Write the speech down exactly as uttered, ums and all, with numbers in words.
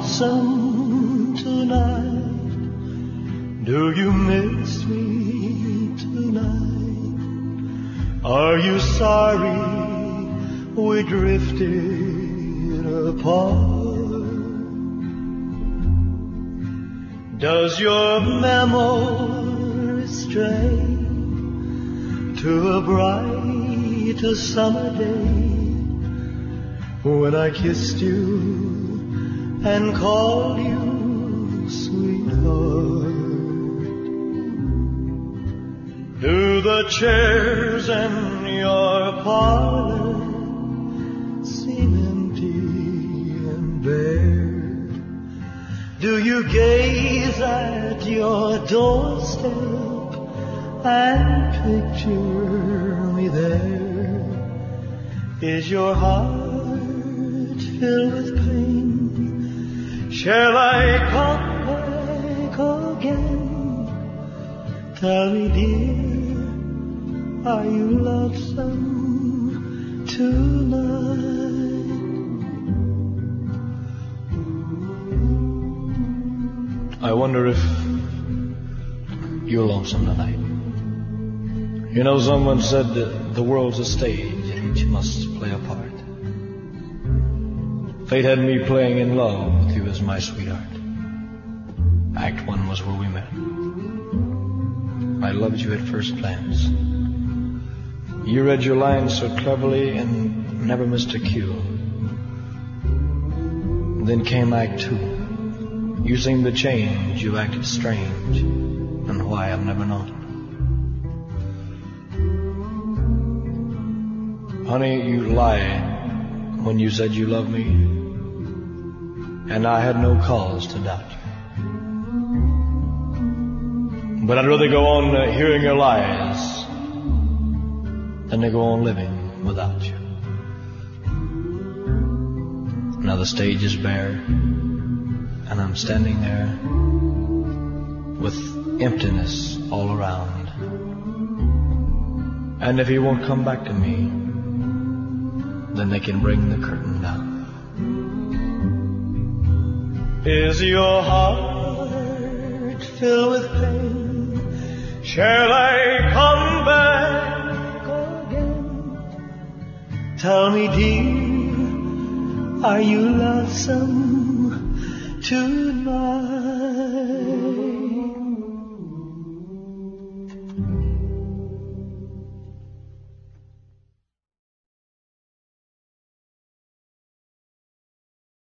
lonesome tonight? Do you miss me tonight? Are you sorry we drifted apart? Does your memory stray to a bright summer day when I kissed you and called you sweetheart? Do the chairs in your parlor seem empty and bare? Do you gaze at your doorstep and picture me there? Is your heart filled with pain? Shall I come back again? Tell me, dear, are you lonesome tonight? I wonder if you're lonesome tonight. You know, someone said that the world's a stage and each must play a part. Fate had me playing in love with you as my sweetheart. Act one was where we met. I loved you at first glance. You read your lines so cleverly and never missed a cue. Then came Act two. You seemed to change, you acted strange, and why I've never known. Honey, you lied when you said you loved me, and I had no cause to doubt you. But I'd rather go on uh, hearing your lies than to go on living without you. Now the stage is bare, and I'm standing there with emptiness all around. And if he won't come back to me, then they can bring the curtain down. Is your heart filled with pain? Shall I come back again? Tell me, dear, are you lonesome tonight?